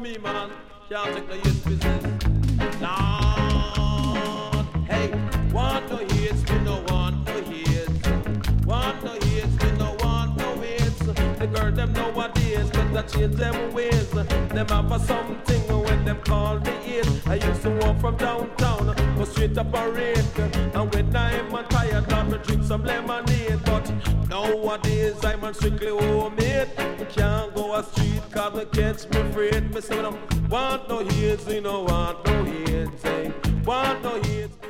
me, man. Can't take the hate business. Lord, hey, want no hate, we no want no hate. Want no hate, we no want no hate. The girl them nowadays better change them ways. Them have a something when them call me it. I used to walk from downtown, go straight up a rate. And when I'm tired, I drink some lemonade. But nowadays I'm on strictly homemade. I can't go a street cause I catch me afraid. Me say, want no hate, we no want no hate. Want no hate.